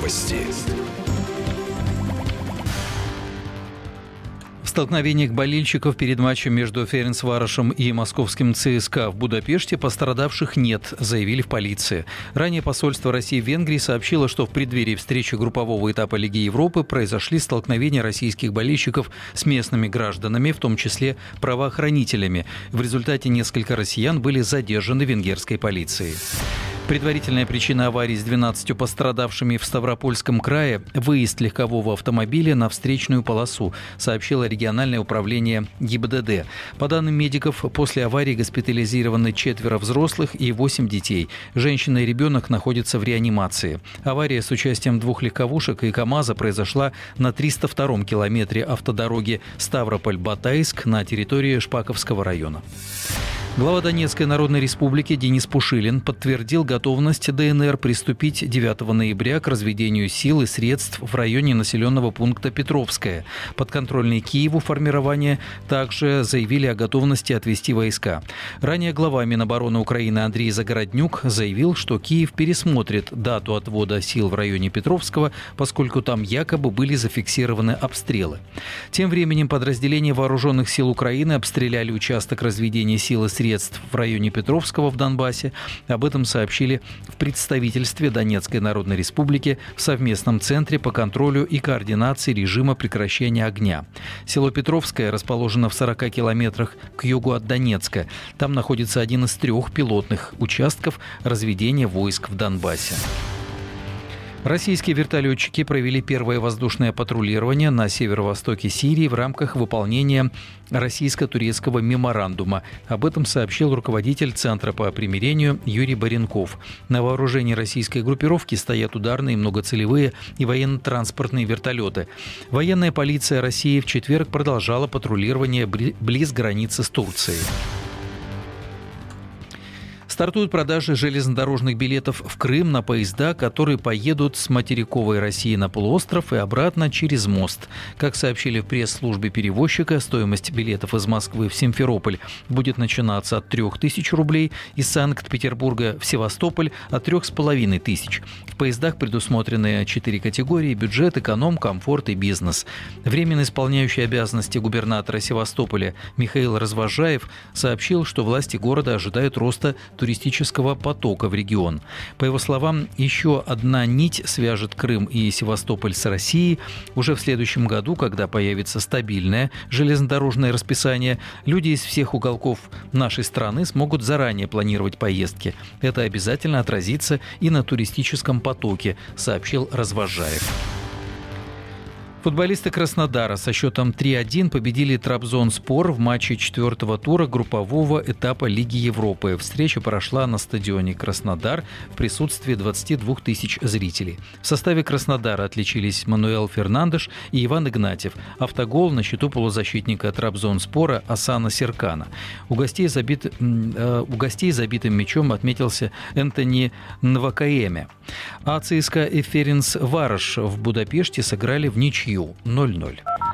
Новости. В столкновениях болельщиков перед матчем между Ференцварошем и московским ЦСКА в Будапеште пострадавших нет, заявили в полиции. Ранее посольство России в Венгрии сообщило, что в преддверии встречи группового этапа Лиги Европы произошли столкновения российских болельщиков с местными гражданами, в том числе правоохранителями. В результате несколько россиян были задержаны венгерской полицией. Предварительная причина аварии с 12 пострадавшими в Ставропольском крае – выезд легкового автомобиля на встречную полосу, сообщило региональное управление ГИБДД. По данным медиков, после аварии госпитализированы 4 взрослых и 8 детей. Женщина и ребенок находятся в реанимации. Авария с участием 2 легковушек и КАМАЗа произошла на 302-м километре автодороги Ставрополь-Батайск на территории Шпаковского района. Глава Донецкой Народной Республики Денис Пушилин подтвердил готовность ДНР приступить 9 ноября к разведению сил и средств в районе населенного пункта Петровское. Подконтрольные Киеву формирования также заявили о готовности отвести войска. Ранее глава Минобороны Украины Андрей Загороднюк заявил, что Киев пересмотрит дату отвода сил в районе Петровского, поскольку там якобы были зафиксированы обстрелы. Тем временем подразделения вооруженных сил Украины обстреляли участок разведения сил и средств в районе Петровского в Донбассе. Об этом сообщили в представительстве Донецкой Народной Республики в совместном центре по контролю и координации режима прекращения огня. Село Петровское расположено в 40 километрах к югу от Донецка. Там находится один из 3 пилотных участков разведения войск в Донбассе. Российские вертолетчики провели первое воздушное патрулирование на северо-востоке Сирии в рамках выполнения российско-турецкого меморандума. Об этом сообщил руководитель Центра по примирению Юрий Баренков. На вооружении российской группировки стоят ударные, многоцелевые и военно-транспортные вертолеты. Военная полиция России в четверг продолжала патрулирование близ границы с Турцией. Стартуют продажи железнодорожных билетов в Крым на поезда, которые поедут с материковой России на полуостров и обратно через мост. Как сообщили в пресс-службе перевозчика, стоимость билетов из Москвы в Симферополь будет начинаться от 3000 рублей, из Санкт-Петербурга в Севастополь от 3500. В поездах предусмотрены 4 категории: бюджет, эконом, комфорт и бизнес. Временно исполняющий обязанности губернатора Севастополя Михаил Развожаев сообщил, что власти города ожидают роста туристического потока в регион. По его словам, еще одна нить свяжет Крым и Севастополь с Россией. Уже в следующем году, когда появится стабильное железнодорожное расписание, люди из всех уголков нашей страны смогут заранее планировать поездки. Это обязательно отразится и на туристическом потоке, сообщил Развожаев. Футболисты Краснодара со счетом 3-1 победили Трабзонспор в матче 4-го тура группового этапа Лиги Европы. Встреча прошла на стадионе Краснодар в присутствии 22 тысяч зрителей. В составе Краснодара отличились Мануэл Фернандеш и Иван Игнатьев. Автогол на счету полузащитника Трабзонспора Асана Серкана. У гостей забитым мячом отметился Энтони Нвакаэме. А ЦСКА и Ференцварош в Будапеште сыграли в ничью 0-0.